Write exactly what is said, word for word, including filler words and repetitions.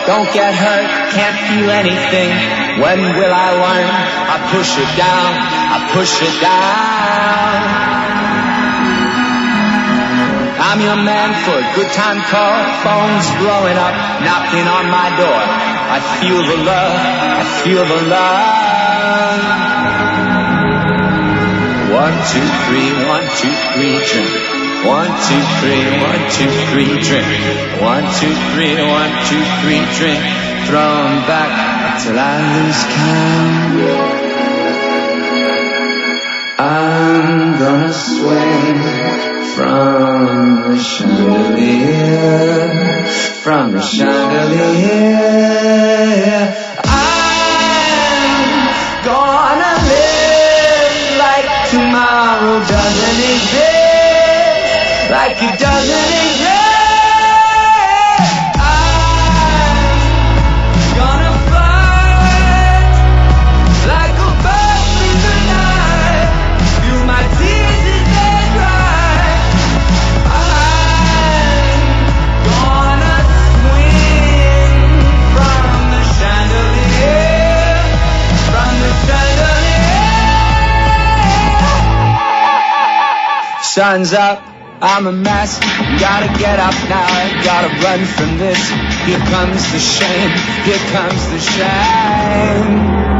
don't get hurt, can't feel anything. When will I learn? I push it down, I push it down. I'm your man for a good time call. Phone's blowing up, knocking on my door. I feel the love, I feel the love. One, two, three, one, two, three, drink. One, two, three, one, two, three, drink. One, two, three, one, two, three, drink. Throw 'em back till I lose count. I'm gonna swing from the chandelier, from the chandelier. I'm gonna live like tomorrow doesn't exist, like it doesn't exist. Sun's up, I'm a mess, gotta get up now, I gotta run from this. Here comes the shame, here comes the shame.